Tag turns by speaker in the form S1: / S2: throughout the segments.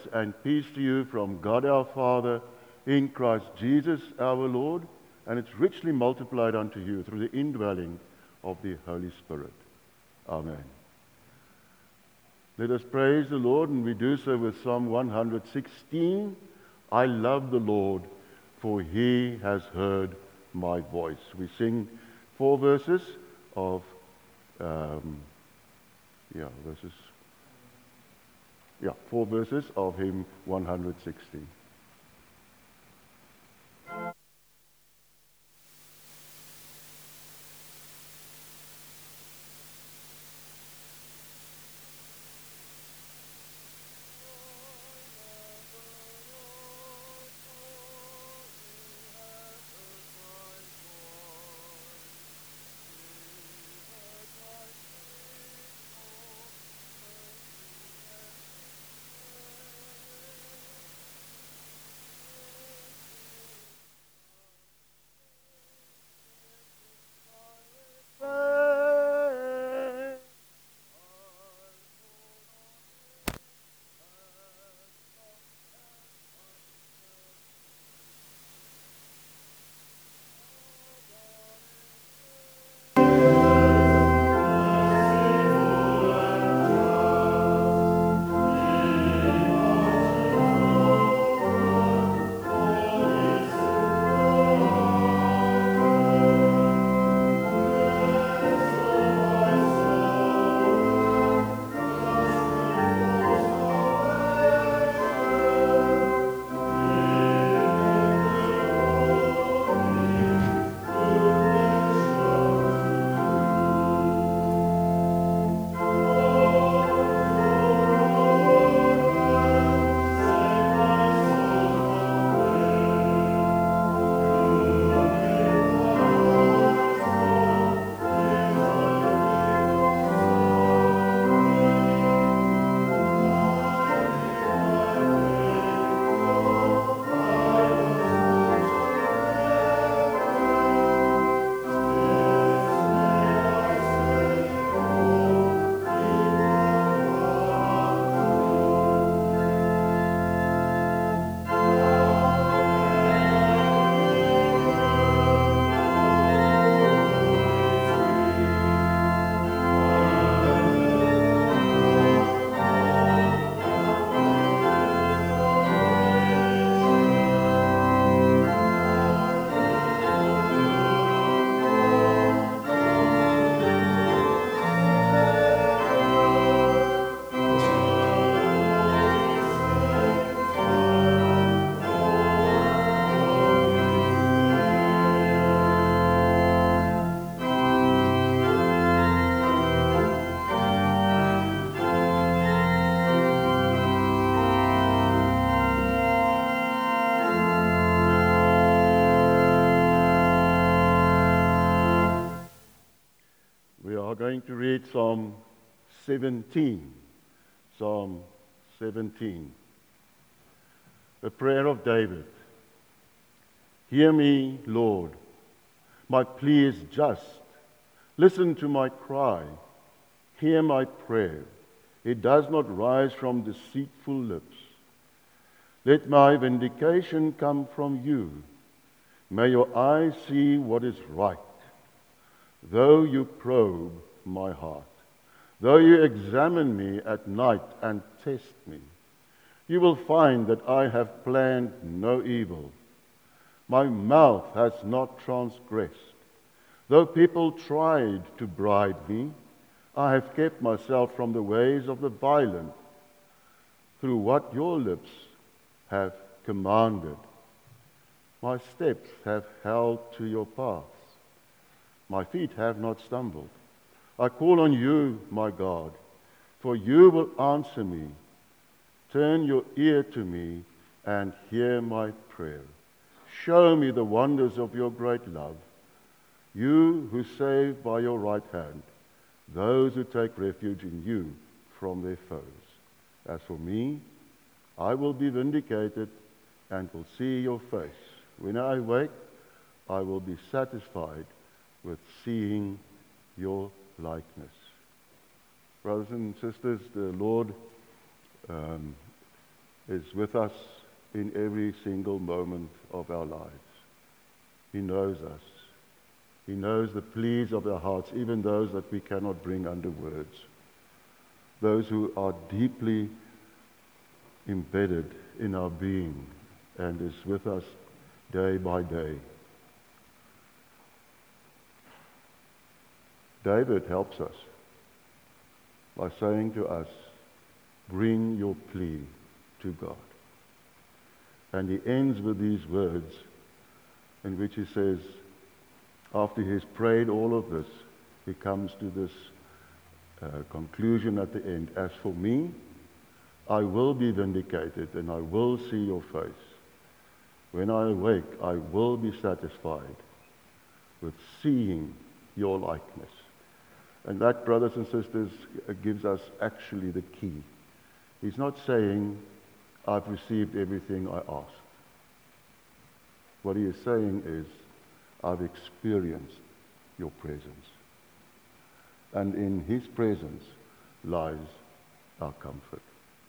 S1: and peace to you from God our Father in Christ Jesus our Lord, and it's richly multiplied unto you through the indwelling of the Holy Spirit. Amen. Let us praise the Lord, and we do so with Psalm 116. I love the Lord, for he has heard my voice. We sing 4 verses of four verses of hymn 116. We are going to read Psalm 17. Psalm 17. A prayer of David. Hear me, Lord. My plea is just. Listen to my cry. Hear my prayer. It does not rise from deceitful lips. Let my vindication come from you. May your eyes see what is right. Though you probe my heart, though you examine me at night and test me, you will find that I have planned no evil. My mouth has not transgressed. Though people tried to bribe me, I have kept myself from the ways of the violent, through what your lips have commanded. My steps have held to your paths. My feet have not stumbled. I call on you, my God, for you will answer me. Turn your ear to me and hear my prayer. Show me the wonders of your great love, you who save by your right hand those who take refuge in you from their foes. As for me, I will be vindicated and will see your face. When I wake, I will be satisfied with seeing your likeness. Brothers and sisters, the Lord is with us in every single moment of our lives. He knows us. He knows the pleas of our hearts, even those that we cannot bring under words. Those who are deeply embedded in our being and is with us day by day. David helps us by saying to us, bring your plea to God. And he ends with these words in which he says, after he's prayed all of this, he comes to this conclusion at the end. As for me, I will be vindicated and I will see your face. When I awake, I will be satisfied with seeing your likeness. And that, brothers and sisters, gives us actually the key. He's not saying, I've received everything I asked. What he is saying is, I've experienced your presence. And in his presence lies our comfort.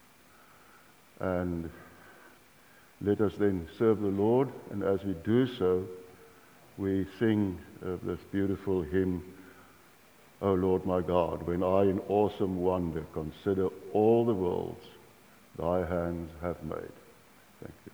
S1: And let us then serve the Lord, and as we do so, we sing this beautiful hymn, O Lord my God, when I in awesome wonder consider all the worlds thy hands have made. Thank you.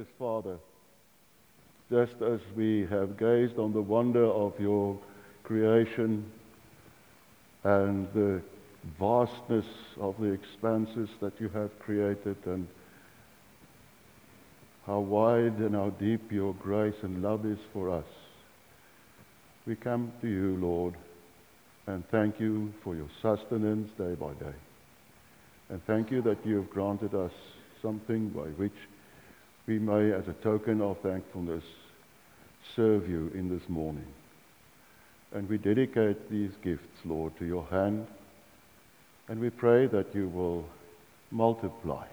S1: gracious Father, just as we have gazed on the wonder of your creation and the vastness of the expanses that you have created, and how wide and how deep your grace and love is for us, we come to you, Lord, and thank you for your sustenance day by day. And thank you that you have granted us something by which we may, as a token of thankfulness, serve you in this morning. And we dedicate these gifts, Lord, to your hand, and we pray that you will multiply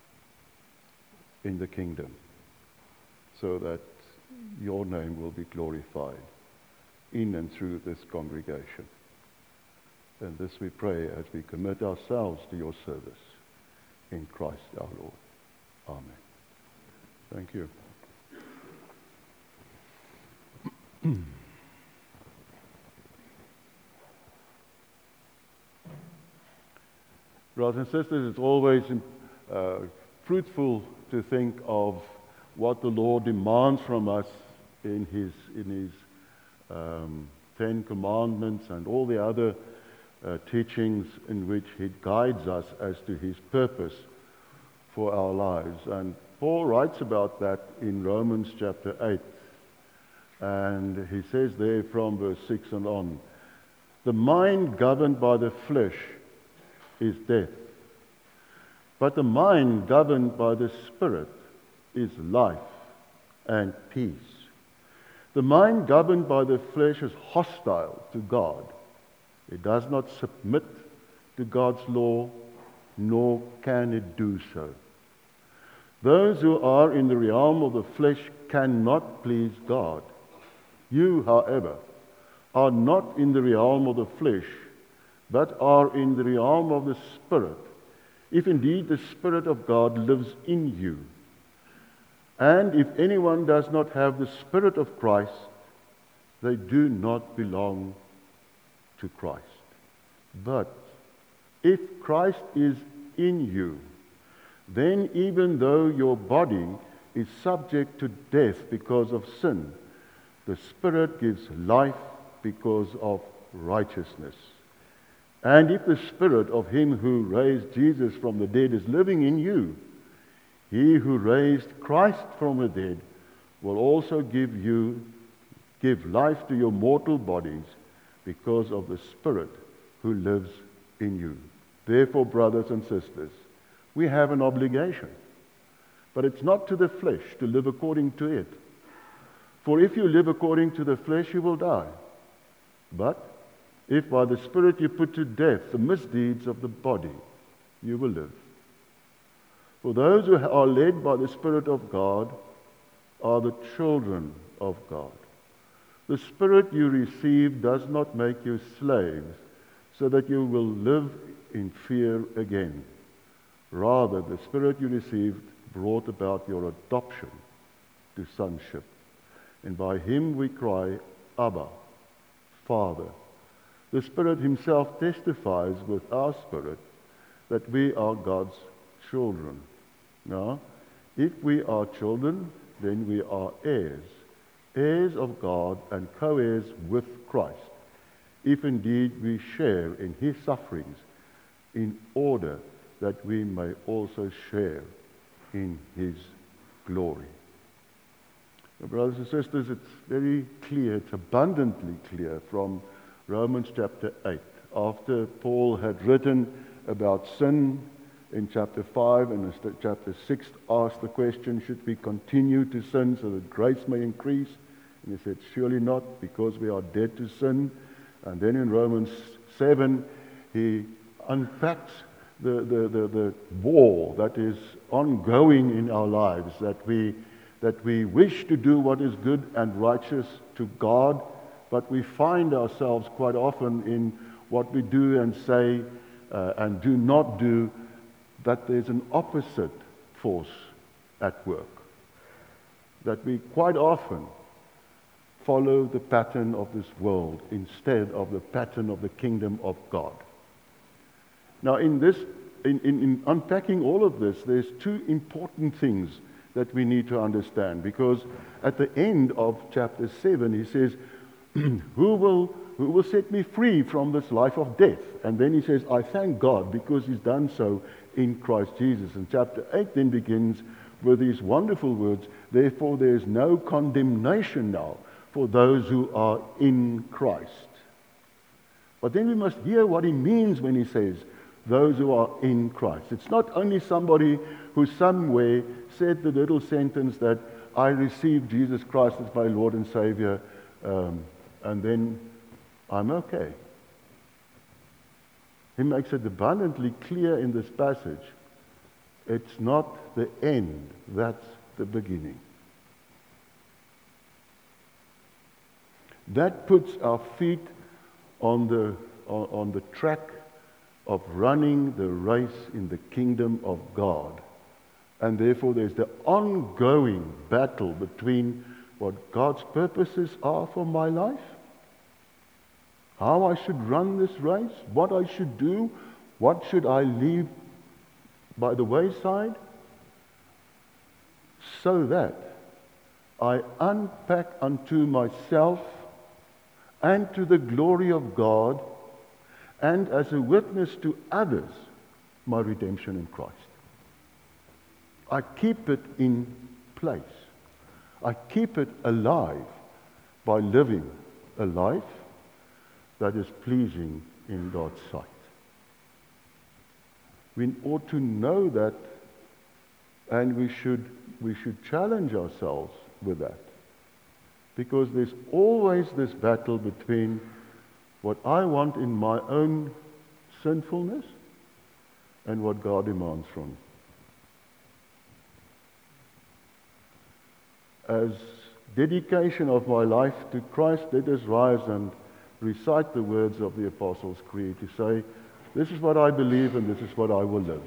S1: in the kingdom so that your name will be glorified in and through this congregation. And this we pray as we commit ourselves to your service in Christ our Lord. Amen. Thank you. Brothers and sisters, it's always fruitful to think of what the Lord demands from us in His 10 Commandments and all the other teachings in which He guides us as to His purpose for our lives. And Paul writes about that in Romans chapter 8. And he says there from verse 6 and on, "The mind governed by the flesh is death, but the mind governed by the Spirit is life and peace. The mind governed by the flesh is hostile to God. It does not submit to God's law, nor can it do so. Those who are in the realm of the flesh cannot please God. You, however, are not in the realm of the flesh, but are in the realm of the Spirit, if indeed the Spirit of God lives in you. And if anyone does not have the Spirit of Christ, they do not belong to Christ. But if Christ is in you, then even though your body is subject to death because of sin, the Spirit gives life because of righteousness. And if the Spirit of Him who raised Jesus from the dead is living in you, He who raised Christ from the dead will also give life to your mortal bodies because of the Spirit who lives in you. Therefore, brothers and sisters, we have an obligation, but it's not to the flesh to live according to it. For if you live according to the flesh, you will die. But if by the Spirit you put to death the misdeeds of the body, you will live. For those who are led by the Spirit of God are the children of God. The Spirit you receive does not make you slaves, so that you will live in fear again. Rather, the Spirit you received brought about your adoption to sonship. And by Him we cry, Abba, Father. The Spirit Himself testifies with our spirit that we are God's children. Now, if we are children, then we are heirs, heirs of God and co-heirs with Christ, if indeed we share in His sufferings, in order that we may also share in His glory. Now, brothers and sisters, it's very clear, it's abundantly clear from Romans chapter 8. After Paul had written about sin in chapter 5 and chapter 6 asked the question, should we continue to sin so that grace may increase? And he said, surely not, because we are dead to sin. And then in Romans 7, he unpacks the war that is ongoing in our lives, that we wish to do what is good and righteous to God, but we find ourselves quite often in what we do and say and do not do, that there's an opposite force at work. That we quite often follow the pattern of this world instead of the pattern of the kingdom of God. Now in unpacking all of this, there's two important things that we need to understand, because at the end of chapter 7 he says, who will set me free from this life of death? And then he says, I thank God because he's done so in Christ Jesus. And chapter 8 then begins with these wonderful words, therefore there is no condemnation now for those who are in Christ. But then we must hear what he means when he says, those who are in Christ. It's not only somebody who somewhere said the little sentence that I received Jesus Christ as my Lord and Savior, and then I'm okay. He makes it abundantly clear in this passage. It's not the end, that's the beginning. That puts our feet on the track of running the race in the kingdom of God. And therefore there's the ongoing battle between what God's purposes are for my life, how I should run this race, what I should do, what should I leave by the wayside, so that I unpack unto myself and to the glory of God, and as a witness to others, my redemption in Christ. I keep it in place. I keep it alive by living a life that is pleasing in God's sight. We ought to know that, and we should challenge ourselves with that. Because there's always this battle between what I want in my own sinfulness and what God demands from me. As dedication of my life to Christ, let us rise and recite the words of the Apostles' Creed to say, this is what I believe and this is what I will live.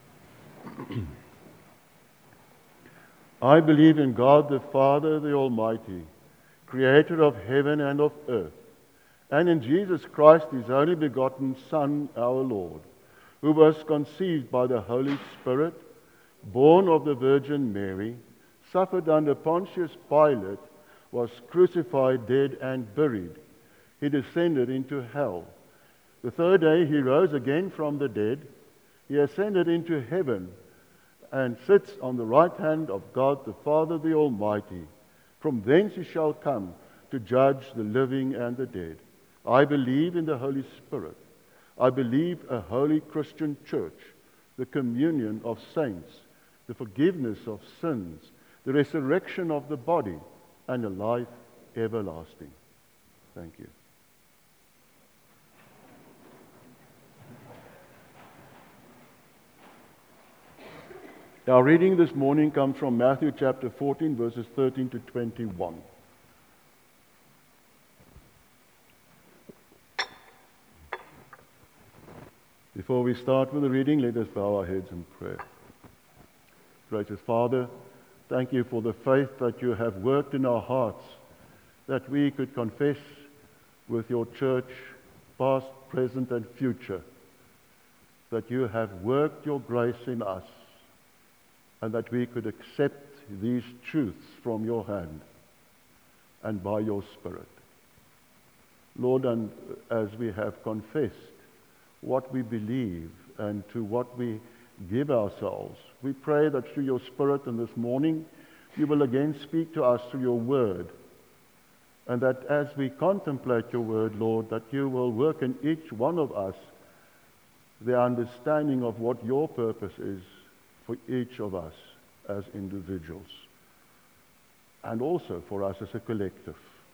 S1: I believe in God the Father, the Almighty, creator of heaven and of earth, and in Jesus Christ, his only begotten Son, our Lord, who was conceived by the Holy Spirit, born of the Virgin Mary, suffered under Pontius Pilate, was crucified, dead, and buried. He descended into hell. The third day he rose again from the dead. He ascended into heaven and sits on the right hand of God the Father, the Almighty. From thence he shall come to judge the living and the dead. I believe in the Holy Spirit. I believe a holy Christian church, the communion of saints, the forgiveness of sins, the resurrection of the body, and a life everlasting. Thank you. Our reading this morning comes from Matthew chapter 14, verses 13 to 21. Before we start with the reading, let us bow our heads in prayer. Gracious Father, thank you for the faith that you have worked in our hearts, that we could confess with your church, past, present, and future, that you have worked your grace in us, and that we could accept these truths from your hand and by your Spirit. Lord, and as we have confessed what we believe and to what we give ourselves, we pray that through your Spirit in this morning, you will again speak to us through your word, and that as we contemplate your word, Lord, that you will work in each one of us the understanding of what your purpose is for each of us as individuals, and also for us as a collective.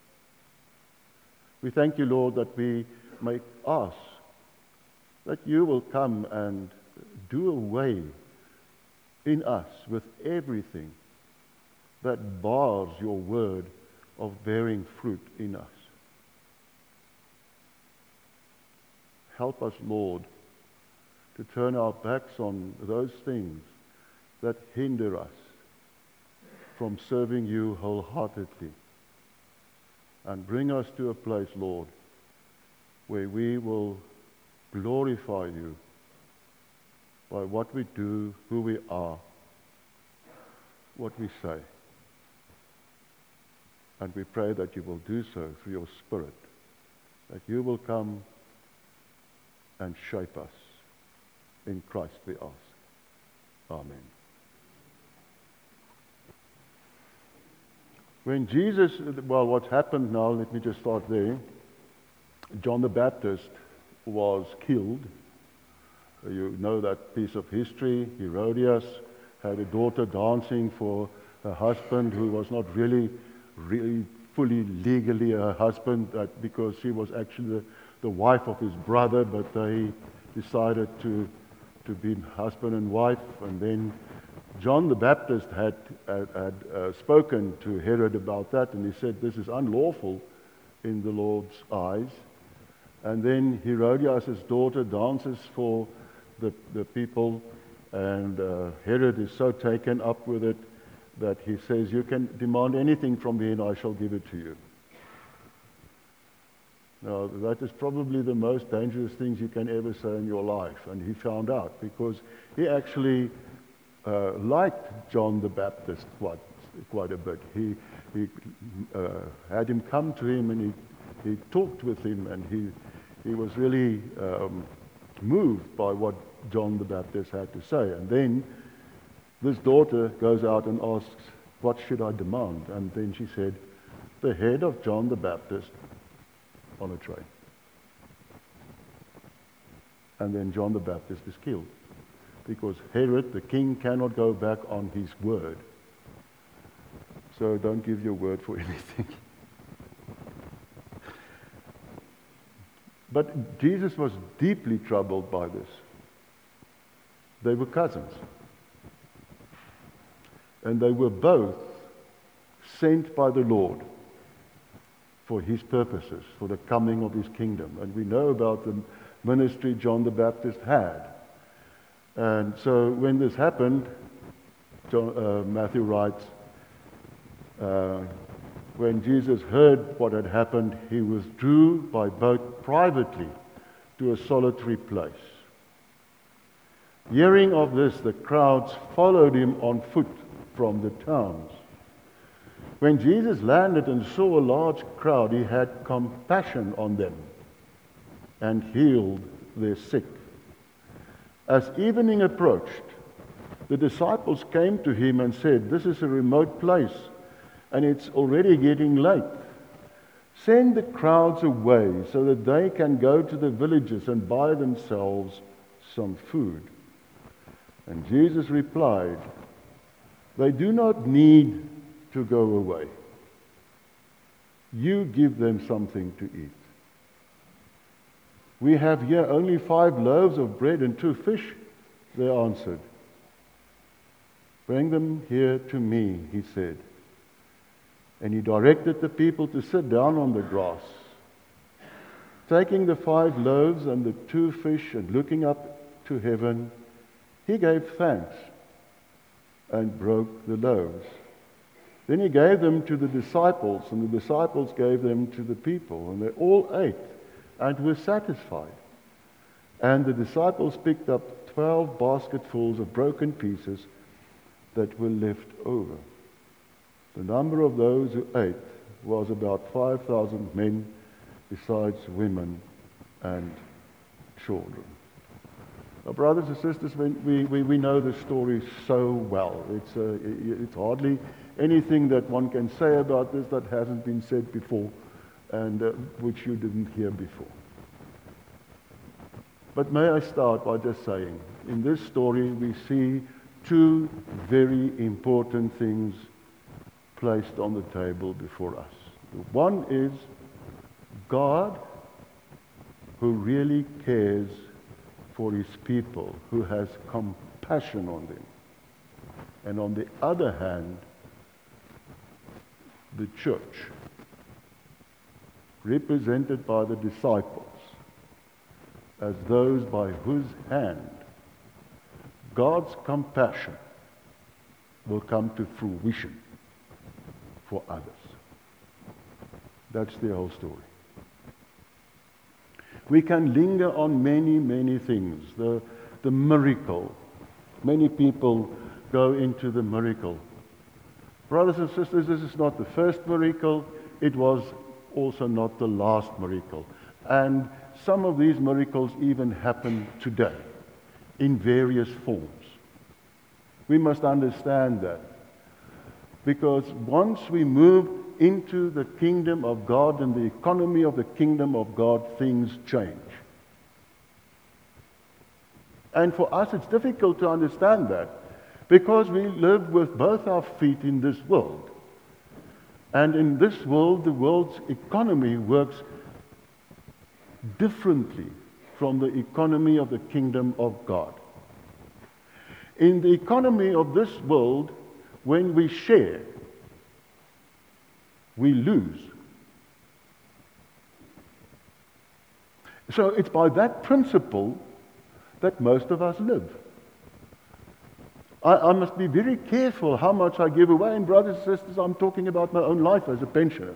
S1: We thank you, Lord, that we may ask that you will come and do away in us with everything that bars your word of bearing fruit in us. Help us, Lord, to turn our backs on those things that hinder us from serving you wholeheartedly, and bring us to a place, Lord, where we will glorify you by what we do, who we are, what we say. And we pray that you will do so through your Spirit, that you will come and shape us. In Christ we ask. Amen. When Jesus, well, what happened now, let me just start there. John the Baptist was killed. You know that piece of history. Herodias had a daughter dancing for her husband who was not really fully legally her husband, because she was actually the wife of his brother, but they decided to be husband and wife. And then John the Baptist had spoken to Herod about that, and he said, this is unlawful in the Lord's eyes. And then Herodias' daughter dances for the people, and Herod is so taken up with it that he says, you can demand anything from me and I shall give it to you. Now, that is probably the most dangerous things you can ever say in your life. And he found out, because he actually liked John the Baptist quite a bit. He had him come to him, and he talked with him, and he was really moved by what John the Baptist had to say. And then this daughter goes out and asks, what should I demand? And then she said, the head of John the Baptist on a tray. And then John the Baptist is killed, because Herod, the king, cannot go back on his word. So don't give your word for anything. But Jesus was deeply troubled by this. They were cousins. And they were both sent by the Lord for his purposes, for the coming of his kingdom. And we know about the ministry John the Baptist had. And so when this happened, Matthew writes, when Jesus heard what had happened, he withdrew by boat privately to a solitary place. Hearing of this, the crowds followed him on foot from the towns. When Jesus landed and saw a large crowd, he had compassion on them and healed their sick. As evening approached, the disciples came to him and said, this is a remote place, and it's already getting late. Send the crowds away so that they can go to the villages and buy themselves some food. And Jesus replied, they do not need to go away. You give them something to eat. We have here only 5 loaves of bread and 2 fish, they answered. Bring them here to me, he said. And he directed the people to sit down on the grass. Taking the 5 loaves and the 2 fish and looking up to heaven, he gave thanks and broke the loaves. Then he gave them to the disciples, and the disciples gave them to the people, and they all ate and were satisfied. And the disciples picked up 12 basketfuls of broken pieces that were left over. The number of those who ate was about 5,000 men, besides women and children. Now, brothers and sisters, we know the story so well. It's hardly anything that one can say about this that hasn't been said before, and which you didn't hear before. But may I start by just saying, in this story we see 2 very important things placed on the table before us. One is God, who really cares for his people, who has compassion on them. And on the other hand, the church, represented by the disciples, as those by whose hand God's compassion will come to fruition for others. That's the whole story. We can linger on many, many things. The miracle. Many people go into the miracle Brothers and sisters, this is not the first miracle. It was also not the last miracle. And some of these miracles even happen today in various forms. We must understand that. Because once we move into the kingdom of God and the economy of the kingdom of God, things change. And for us, it's difficult to understand that because we live with both our feet in this world. And in this world, the world's economy works differently from the economy of the kingdom of God. In the economy of this world, when we share, we lose. So it's by that principle that most of us live. I must be very careful how much I give away. And brothers and sisters, I'm talking about my own life as a pensioner.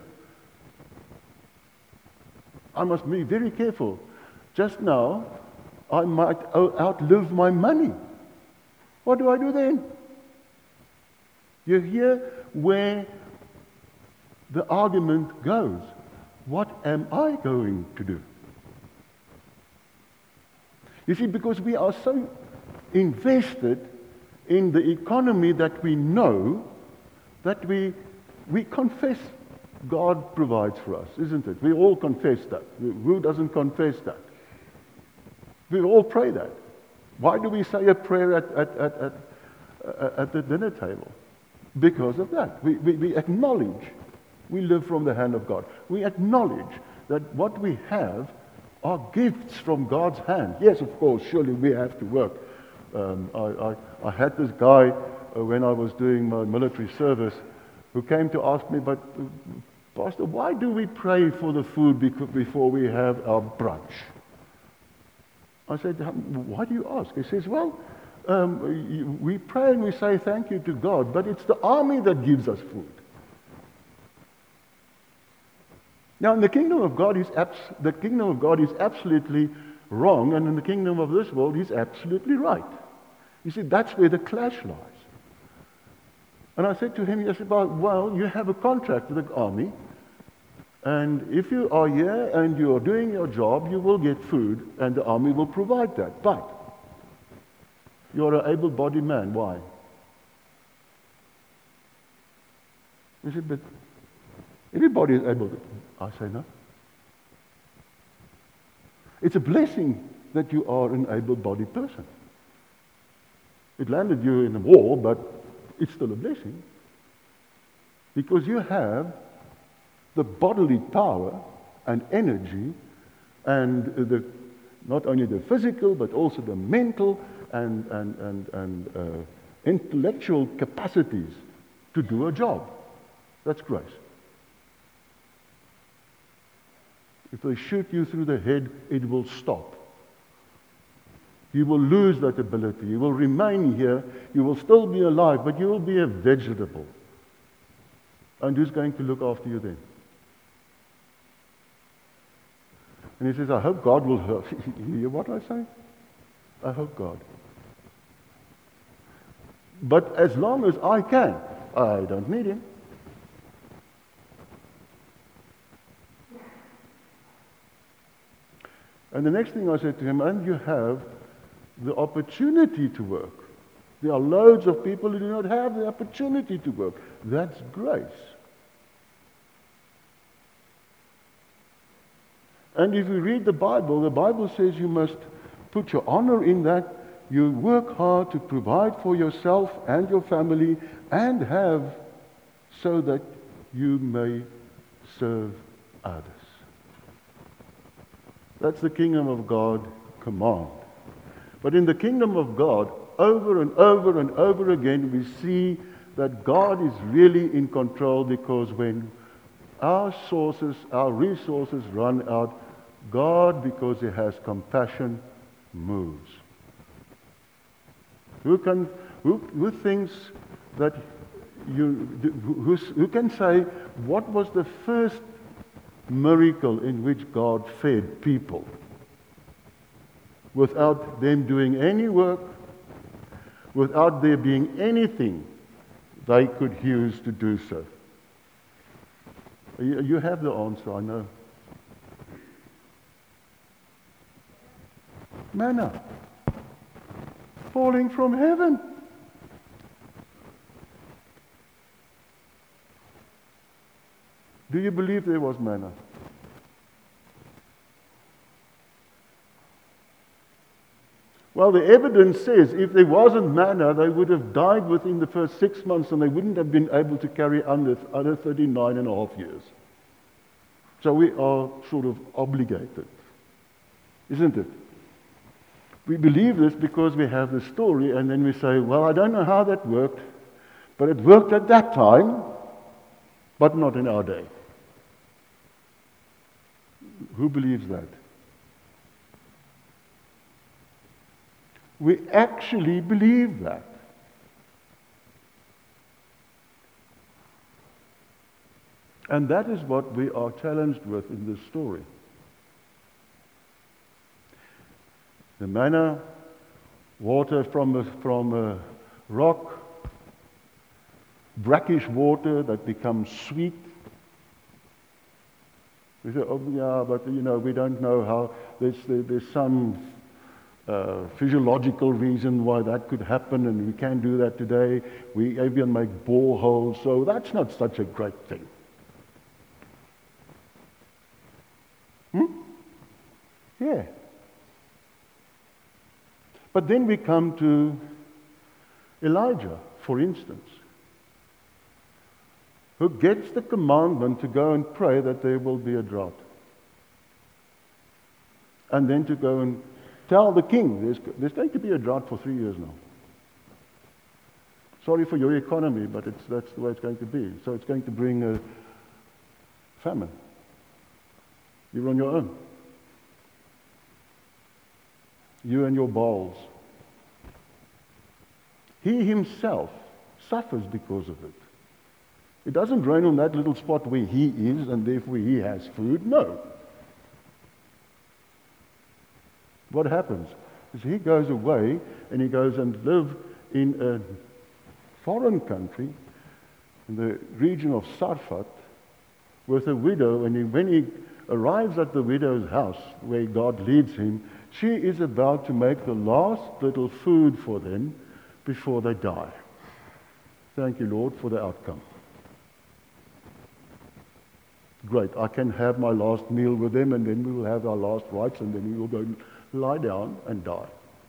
S1: I must be very careful. Just now, I might outlive my money. What do I do then? You hear where the argument goes. What am I going to do? You see, because we are so invested in the economy that we know that we confess God provides for us, isn't it? We all confess that. Who doesn't confess that? We all pray that. Why do we say a prayer at the dinner table? Because of that. We acknowledge we live from the hand of God. We acknowledge that what we have are gifts from God's hand. Yes, of course, surely we have to work. I had this guy when I was doing my military service who came to ask me, but Pastor, why do we pray for the food before we have our brunch? I said, why do you ask? He says, well, we pray and we say thank you to God, but it's the army that gives us food. Now, in the kingdom of God, the kingdom of God is absolutely wrong, and in the kingdom of this world, he's absolutely right. You see, that's where the clash lies. And I said to him, I said, well, you have a contract with the army, and if you are here and you are doing your job, you will get food, and the army will provide that. But you're an able-bodied man. Why? He said, but everybody is able to. I say, no. It's a blessing that you are an able-bodied person. It landed you in a war, but it's still a blessing. Because you have the bodily power and energy and not only the physical, but also the mental and intellectual capacities to do a job. That's grace. If they shoot you through the head, it will stop. You will lose that ability. You will remain here. You will still be alive, but you will be a vegetable. And who's going to look after you then? And he says, I hope God will help. You hear what I say? I hope God. But as long as I can, I don't need him. And the next thing I said to him, and you have the opportunity to work. There are loads of people who do not have the opportunity to work. That's grace. And if you read the Bible says you must put your honor in that. You work hard to provide for yourself and your family and have so that you may serve others. That's the kingdom of God command. But in the kingdom of God, over and over and over again, we see that God is really in control, because when our sources, our resources run out, God, because he has compassion, moves. Who thinks that who can say what was the first miracle in which God fed people without them doing any work, without there being anything they could use to do so? You have the answer, I know. Manna. Falling from heaven. Do you believe there was manna? Well, the evidence says if there wasn't manna, they would have died within the first 6 months and they wouldn't have been able to carry on other 39 and a half years. So we are sort of obligated, isn't it? We believe this because we have the story and then we say, well, I don't know how that worked, but it worked at that time, but not in our day. Who believes that? We actually believe that. And that is what we are challenged with in this story. The manna, water from a rock, brackish water that becomes sweet. We say, oh yeah, but we don't know how. There's some physiological reason why that could happen, and we can't do that today. We even make boreholes, so that's not such a great thing. Yeah. But then we come to Elijah, for instance, who gets the commandment to go and pray that there will be a drought. And then to go and tell the king, there's going to be a drought for 3 years now. Sorry for your economy, but that's the way it's going to be. So it's going to bring a famine. You're on your own. You and your Baals. He himself suffers because of it. It doesn't rain on that little spot where he is and therefore he has food. No. What happens is he goes away and he goes and lives in a foreign country, in the region of Sarfat, with a widow, and when he arrives at the widow's house where God leads him, she is about to make the last little food for them before they die. Thank you, Lord, for the outcome. Great, I can have my last meal with them, and then we will have our last rites, and then we will go lie down and die.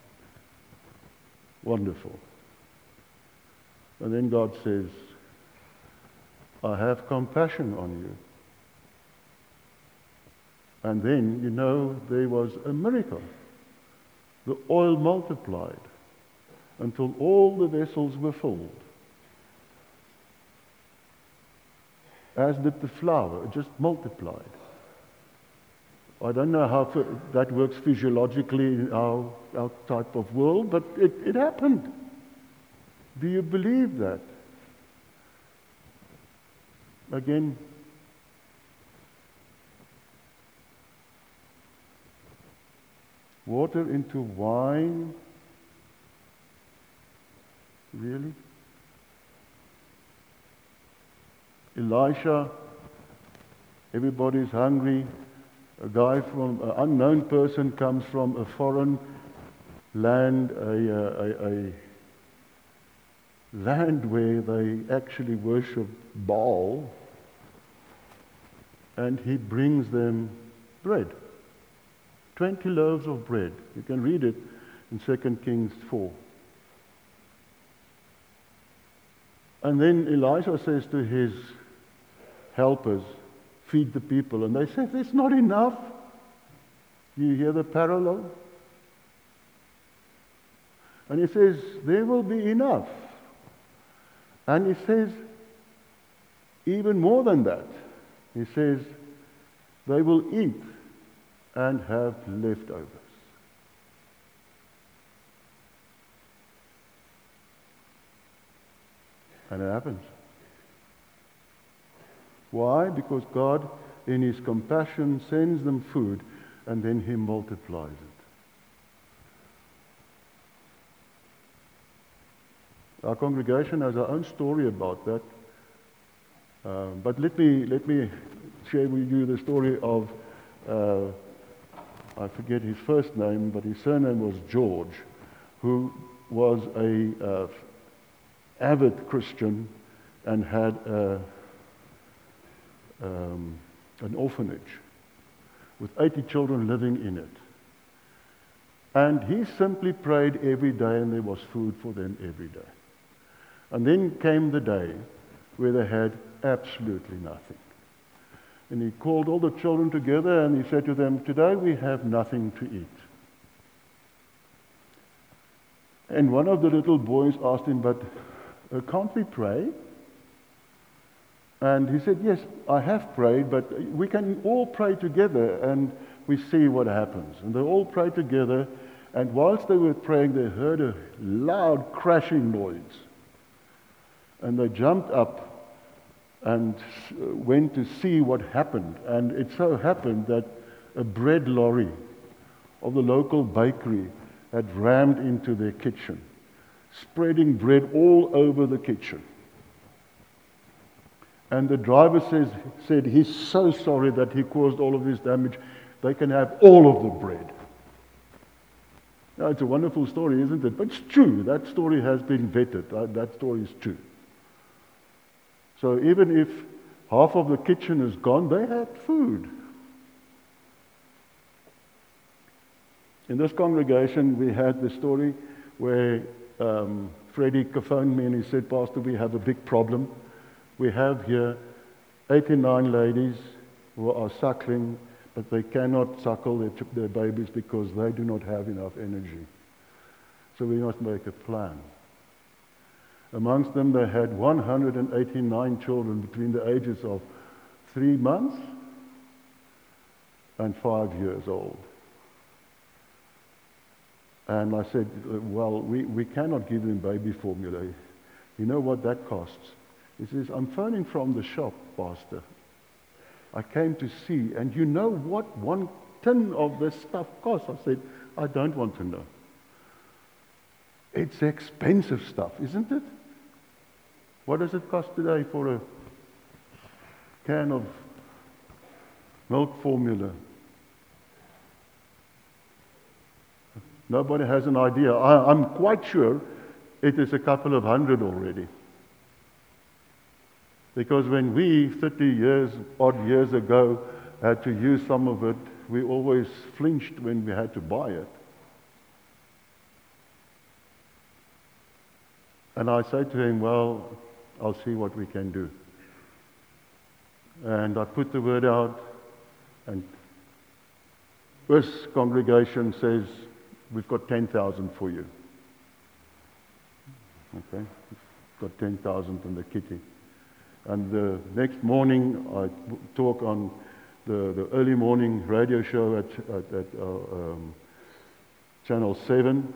S1: Wonderful. And then God says, I have compassion on you. And then, there was a miracle. The oil multiplied until all the vessels were filled. As did the flour, it just multiplied. I don't know how that works physiologically in our type of world, but it happened. Do you believe that? Again, water into wine? Really? Elisha, everybody's hungry. A guy from an unknown person comes from a foreign land, a land where they actually worship Baal, and he brings them bread. 20 loaves of bread. You can read it in 2 Kings 4. And then Elisha says to his helpers, feed the people. And they say, there's not enough. You hear the parallel? And he says, there will be enough. And he says, even more than that. He says, they will eat and have leftovers. And it happens. Why? Because God, in His compassion, sends them food and then He multiplies Our congregation has our own story about that. But let me share with you the story of, I forget his first name, but his surname was George, who was a avid Christian and had an orphanage with 80 children living in it. And he simply prayed every day, and there was food for them every day. And then came the day where they had absolutely nothing. And he called all the children together and he said to them, "Today we have nothing to eat." And one of the little boys asked him, "But can't we pray?" And he said, "Yes, I have prayed, but we can all pray together and we see what happens." And they all prayed together, and whilst they were praying, they heard a loud crashing noise. And they jumped up and went to see what happened. And it so happened that a bread lorry of the local bakery had rammed into their kitchen, spreading bread all over the kitchen. And the driver said he's so sorry that he caused all of this damage. They can have all of the bread. Now, it's a wonderful story, isn't it? But it's true. That story has been vetted. That story is true. So even if half of the kitchen is gone, they had food. In this congregation, we had the story where Freddie phoned me and he said, "Pastor, we have a big problem. We have here 89 ladies who are suckling, but they cannot suckle their babies because they do not have enough energy. So we must make a plan." Amongst them, they had 189 children between the ages of 3 months and 5 years old. And I said, "Well, we cannot give them baby formula. You know what that costs?" He says, "I'm phoning from the shop, Pastor. I came to see, and you know what 1 tin of this stuff costs?" I said, "I don't want to know. It's expensive stuff, isn't it? What does it cost today for a can of milk formula?" Nobody has an idea. I'm quite sure it is a couple of hundred already. Because when we, 30 odd years ago, had to use some of it, we always flinched when we had to buy it. And I said to him, "Well, I'll see what we can do." And I put the word out, and this congregation says, "We've got 10,000 for you." Okay, we've got 10,000 in the kitty. And the next morning, I talk on the early morning radio show at Channel 7.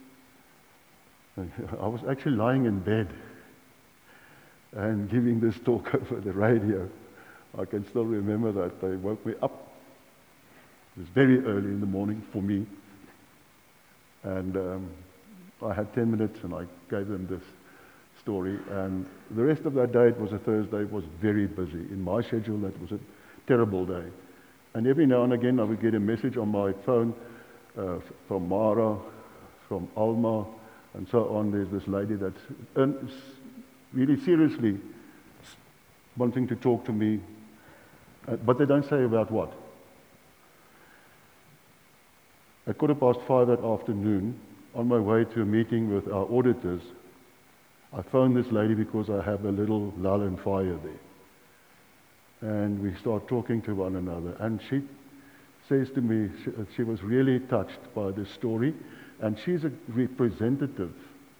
S1: I was actually lying in bed and giving this talk over the radio. I can still remember that. They woke me up. It was very early in the morning for me. And I had 10 minutes and I gave them this story. And the rest of that day, it was a Thursday, was very busy. In my schedule, that was a terrible day. And every now and again, I would get a message on my phone from Mara, from Alma, and so on. There's this lady that's really seriously wanting to talk to me, but they don't say about what. At 5:15 that afternoon, on my way to a meeting with our auditors, I phoned this lady because I have a little lull and fire there. And we start talking to one another. And she says to me, she was really touched by this story. And she's a representative,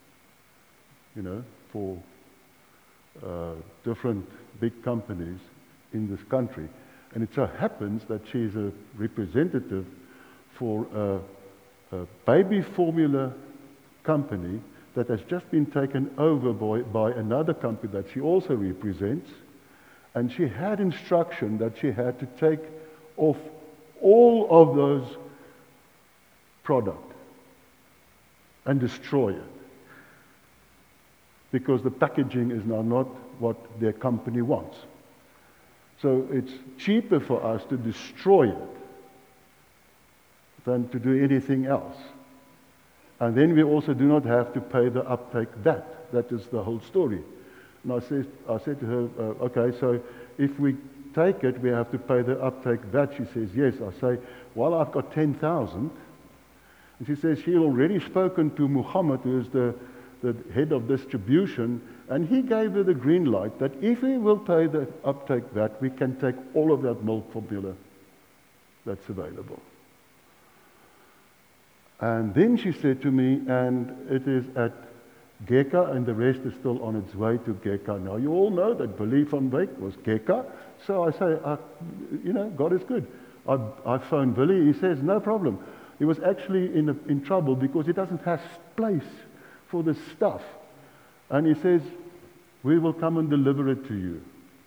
S1: for different big companies in this country. And it so happens that she's a representative for a baby formula company that has just been taken over by another company that she also represents. And she had instruction that she had to take off all of those products and destroy it. because the packaging is now not what their company wants. So it's cheaper for us to destroy it than to do anything else. And then we also do not have to pay the uptake VAT. That is the whole story. And I said to her, okay, so if we take it, we have to pay the uptake VAT. She says, yes. I say, well, I've got 10,000. And she says, she had already spoken to Muhammad, who is the head of distribution, and he gave her the green light that if we will pay the uptake VAT, we can take all of that milk formula that's available. And then she said to me, and it is at Geka, and the rest is still on its way to Geka. Now, you all know that Billy van Wyk was Geka. So I say, God is good. I phoned Billy. He says, no problem. He was actually in trouble because he doesn't have place for this stuff. And he says, we will come and deliver it to you.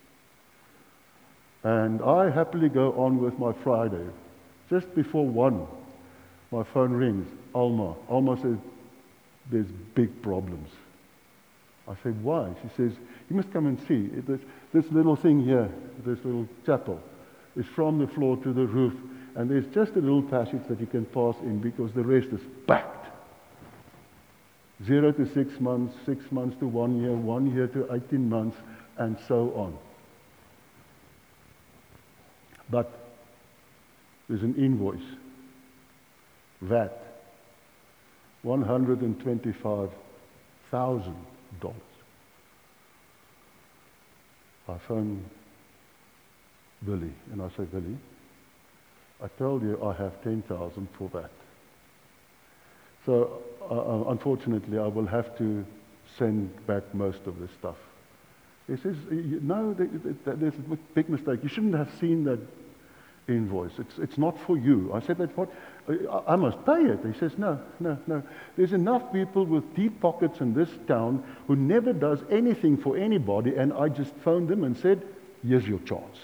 S1: And I happily go on with my Friday. Just before 1, my phone rings. Alma. Alma says, there's big problems. I say, why? She says, you must come and see. This little thing here, this little chapel, is from the floor to the roof. And there's just a little passage that you can pass in because the rest is packed. 0 to 6 months, 6 months to 1 year, 1 year to 18 months, and so on. But there's an invoice. VAT. $125,000. I phone Billy, and I say, Billy, I told you I have 10,000 for that. So, unfortunately, I will have to send back most of this stuff. He says, no, there's a big mistake. You shouldn't have seen that invoice. It's not for you. I said, that's what, I must pay it. He says, no. There's enough people with deep pockets in this town who never does anything for anybody, and I just phoned them and said, here's your chance.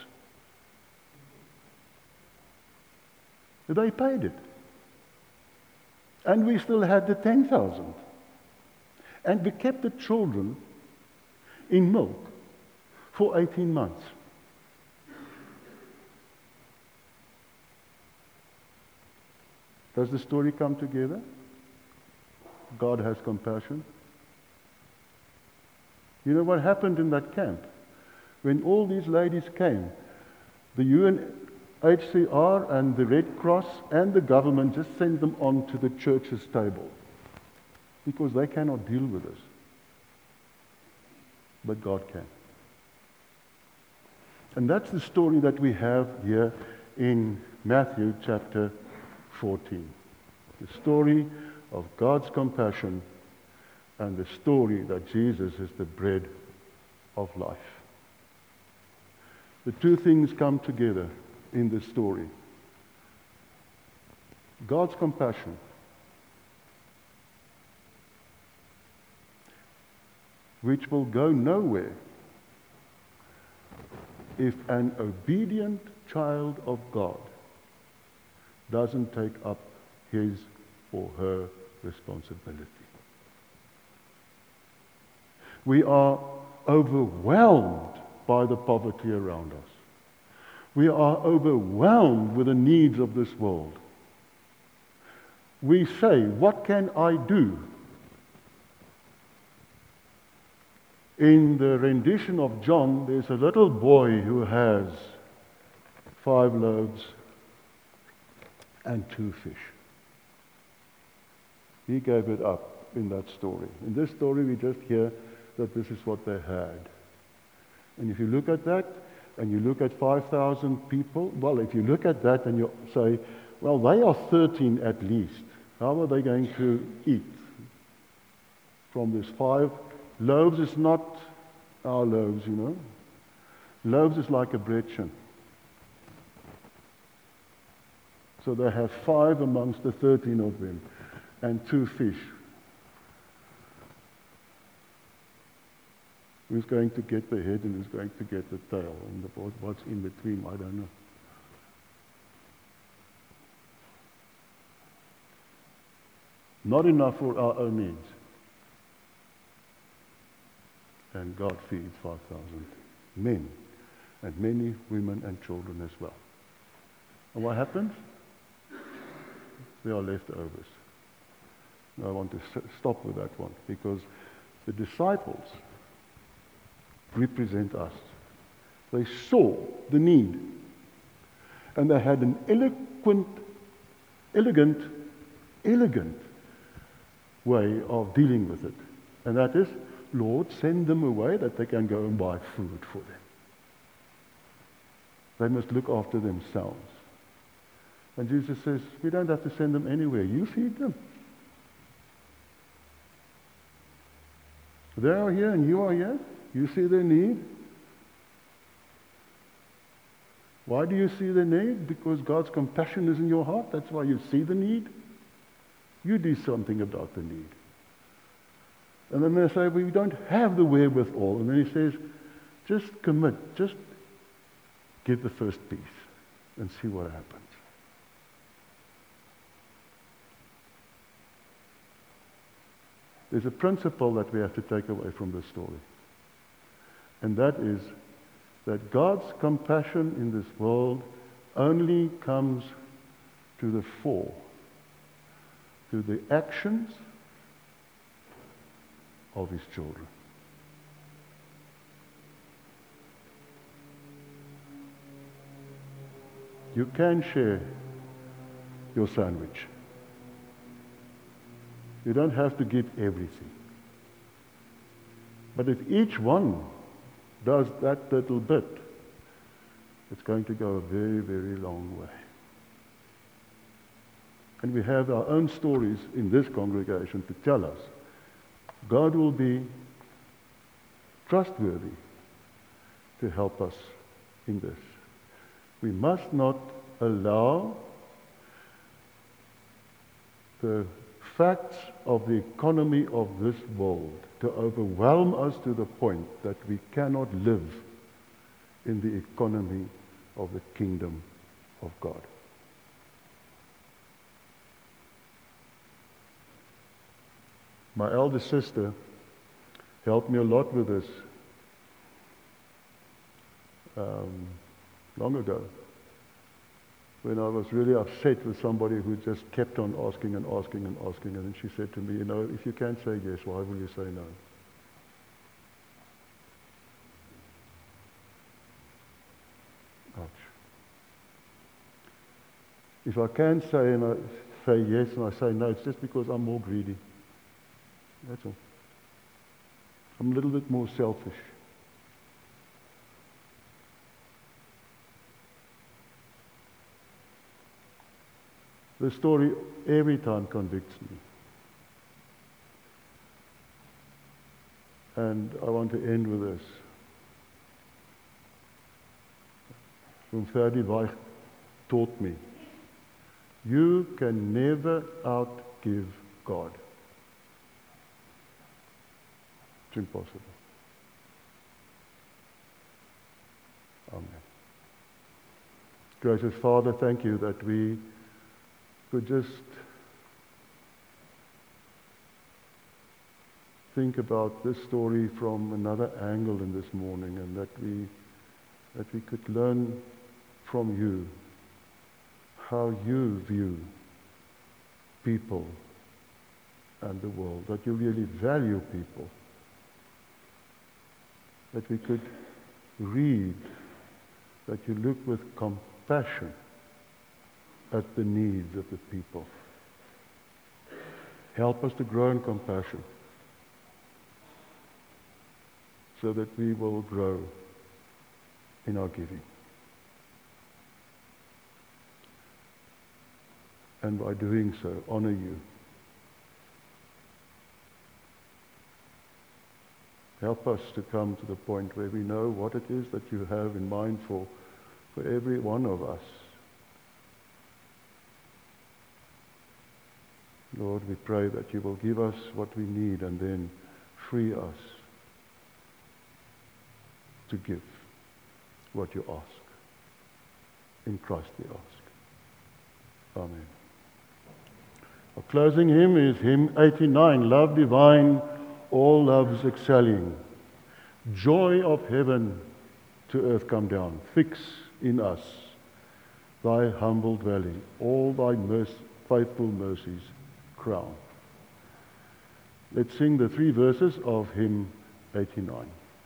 S1: They paid it. And we still had the 10,000. And we kept the children in milk for 18 months. Does the story come together? God has compassion. You know what happened in that camp? When all these ladies came, the UNHCR and the Red Cross and the government just sent them on to the church's table because they cannot deal with this. But God can. And that's the story that we have here in Matthew chapter 14. The story of God's compassion and the story that Jesus is the bread of life. The two things come together in this story. God's compassion which will go nowhere if an obedient child of God doesn't take up his or her responsibility. We are overwhelmed by the poverty around us. We are overwhelmed with the needs of this world. We say, what can I do? In the rendition of John, there's a little boy who has 5 loaves and 2 fish. He gave it up in that story. In this story, we just hear that this is what they had. And if you look at that, and you look at 5,000 people, well, if you look at that and you say, well, they are 13 at least. How are they going to eat? From this 5 loaves is not our loaves, you know. Loaves is like a bread chin. So they have 5 amongst the 13 of them, and 2 fish. Who's going to get the head and who's going to get the tail? And what's in between, I don't know. Not enough for our own needs. and God feeds 5,000 men, and many women and children as well. And what happens? There are leftovers. Now I want to stop with that one, because the disciples represent us. They saw the need, and they had an elegant way of dealing with it. And that is, Lord, send them away that they can go and buy food for them. They must look after themselves. And Jesus says, we don't have to send them anywhere. You feed them. They are here and you are here. You see their need. Why do you see the need? Because God's compassion is in your heart. That's why you see the need. You do something about the need. And then they say, well, we don't have the wherewithal. And then he says, just commit. Just give the first piece and see what happens. There's a principle that we have to take away from this story. And that is that God's compassion in this world only comes to the fore through the actions of his children. You can share your sandwich. You don't have to give everything. But if each one does that little bit, it's going to go a very, very long way. And we have our own stories in this congregation to tell us God will be trustworthy to help us in this. We must not allow the facts of the economy of this world to overwhelm us to the point that we cannot live in the economy of the kingdom of God. My elder sister helped me a lot with this long ago, when I was really upset with somebody who just kept on asking and asking and asking. And then she said to me, you know, if you can't say yes, why will you say no? Ouch. If I can say and I say yes and I say no, it's just because I'm more greedy. That's all. I'm a little bit more selfish. The story every time convicts me. And I want to end with this. Ferdi Weich taught me, you can never outgive God. It's impossible. Amen. Gracious Father, thank you that we could just think about this story from another angle in this morning, and that we could learn from you how you view people and the world, that you really value people, that we could read that you look with compassion at the needs of the people. Help us to grow in compassion so that we will grow in our giving. And by doing so, honor you. Help us to come to the point where we know what it is that you have in mind for every one of us. Lord, we pray that you will give us what we need and then free us to give what you ask. In Christ we ask. Amen. Our closing hymn is hymn 89, Love Divine, All Loves Excelling. Joy of heaven to earth come down. Fix in us thy humble dwelling, all thy faithful mercies crown. Let's sing the 3 verses of hymn 89.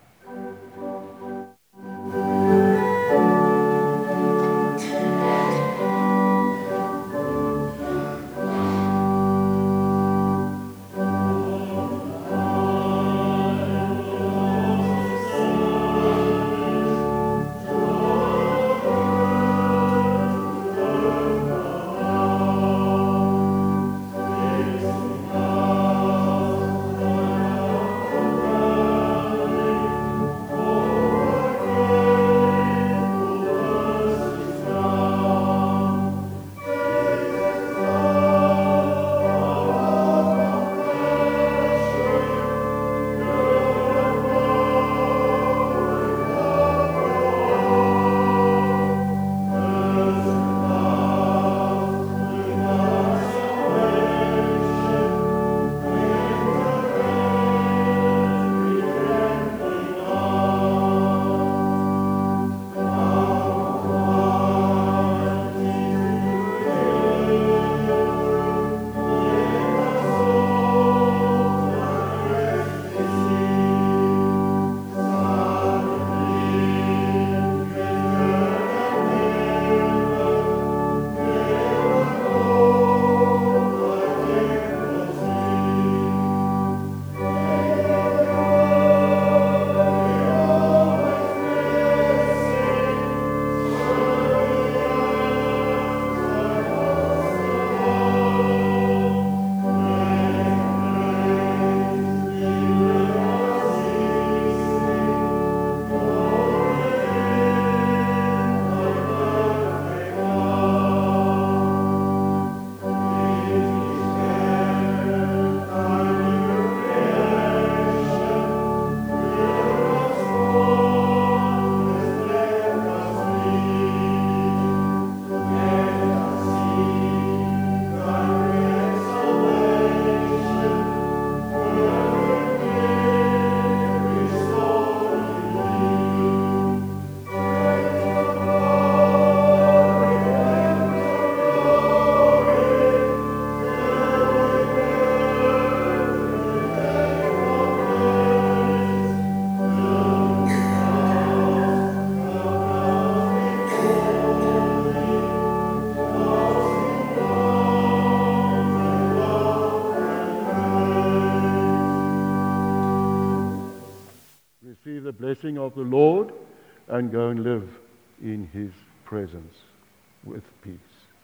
S1: Receive the blessing of the Lord and go and live in his presence with peace.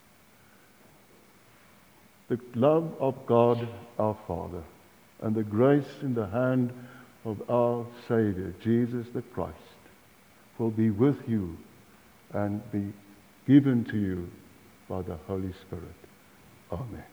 S1: The love of God our Father and the grace in the hand of our Savior, Jesus the Christ, will be with you and be given to you by the Holy Spirit. Amen.